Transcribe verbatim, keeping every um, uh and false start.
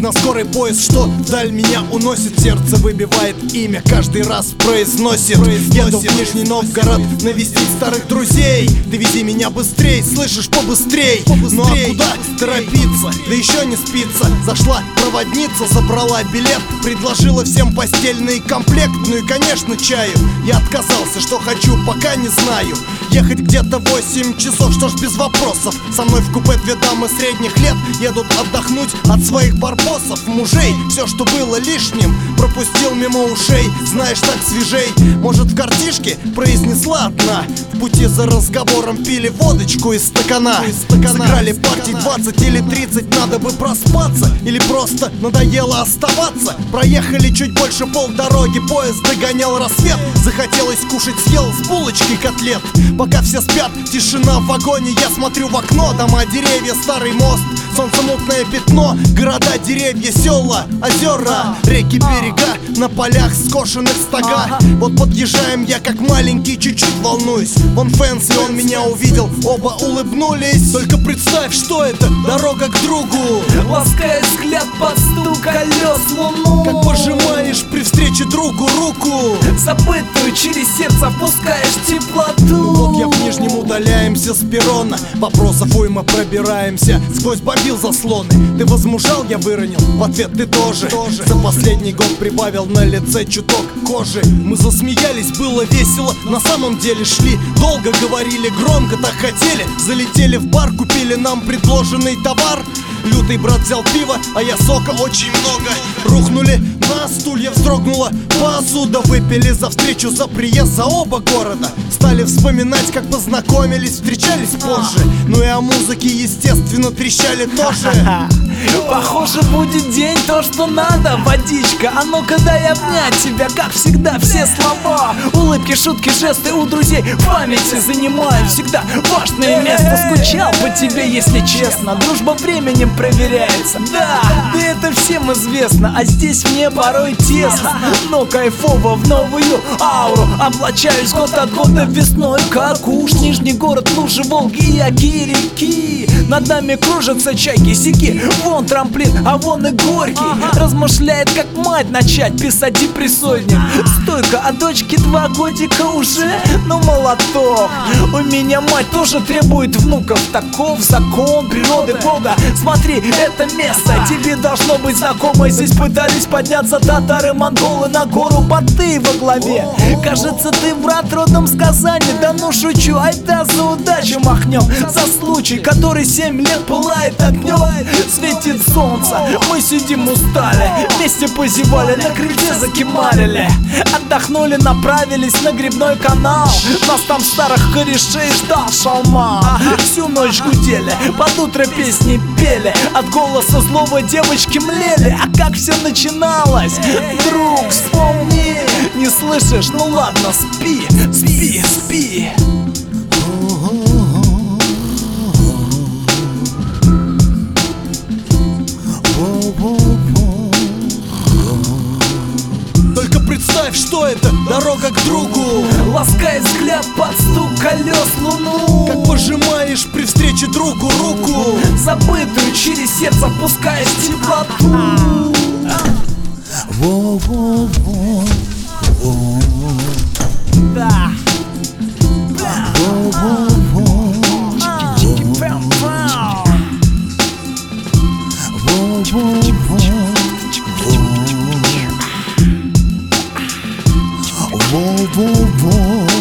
на скорый поезд, что вдаль меня уносит. Сердце выбивает имя, каждый раз произносит. Еду в Нижний Новгород навестить старых друзей. Ты вези меня быстрей, слышишь, побыстрей. Ну а куда торопиться, да еще не спится. Зашла проводница, забрала билет, предложила всем постельный комплект. Ну и конечно чаю. Я отказался, что хочу, пока не знаю. Ехать где-то восемь часов, что ж без вопросов. Со мной в купе две дамы средних лет едут отдохнуть от своих барбосов. Мужей, все, что было лишним, пропустил мимо ушей. Знаешь, так свежей. Может, в картишке произнесла одна. В пути за разговором пили водочку из стакана. Сыграли партий двадцать или тридцать, надо бы проспаться. Или просто надоело оставаться. Проехали чуть больше полдороги, поезд догонял рассвет. Захотелось кушать, съел с булочкой котлет. Пока все спят, тишина в вагоне, я смотрю в окно. Дома, деревья, старый мост, солнцемутное пятно. Города, деревья, села, озера, реки, берега, на полях скошенных стога. Вот подъезжаем, я как маленький, чуть-чуть волнуюсь. Вон Фэнси, он меня увидел, оба улыбнулись. Только представь, что это, дорога к другу. Ласкает взгляд под стук колес луну. Как пожимаешь при встрече другу руку. Забытую через сердце впускаешь теплоту. Вот я в Нижнем удаляемся с перрона. Вопросов уйма, пробираемся сквозь бомбил заслоны. Ты возмужал, я выронил, в ответ ты тоже, тоже. За последний год прибавил на лице чуток кожи. Мы засмеялись, было весело, на самом деле шли. Долго говорили, громко так хотели. Залетели в бар, купили нам предложенный товар. Лютый брат взял пиво, а я сока очень много. Рухнули на стулья, вздрогнула посуда. Выпили за встречу, за приезд, за оба города. Стали вспоминать, как познакомились, встречались позже. Ну и о музыке, естественно, трещали тоже. Похоже, будет день, то, что надо. Водичка, а ну-ка дай обнять тебя. Как всегда, все слова, улыбки, шутки, жесты у друзей в памяти занимают всегда важное место. Скучал по тебе, если честно. Дружба временем проверяется. Да, да это всем известно. А здесь мне порой тесно, но кайфово в новую ауру. Облачаюсь год от года весной, как уж Нижний город, лужи, Волги и оки, реки. Над нами кружатся чайки, сики. Вон трамплин, а вон и Горький. Размышляет, как мать начать писать депрессойник. Стойка, а дочке два годика уже, ну молоток. У меня мать тоже требует внуков. Таков закон природы Бога. Смотри, это место тебе должно быть знакомо. Здесь пытались подняться татары, монголы на гору Батый во главе. Кажется, ты брат родом с Казани. Да ну шучу, айда за удачу махнем. За случай, который семь лет пылает огнем. Светит солнце, мы сидим устали, вместе позевали, на крыльце закимарили. Отдохнули, направились на грибной канал. Нас там старых корешей ждал шалман. Всю ночь гудели, под утро песни пели. От голоса злого девочки млели. А как все начиналось? Друг, вспомни. Не слышишь? Ну ладно, спи, спи, спи. Только представь, что это, дорога к другу. Ласкает взгляд под стук колес луну. Как пожимаешь при встрече другу руку. Забытую через сердце впускаешь теплоту. Да. Во-во-во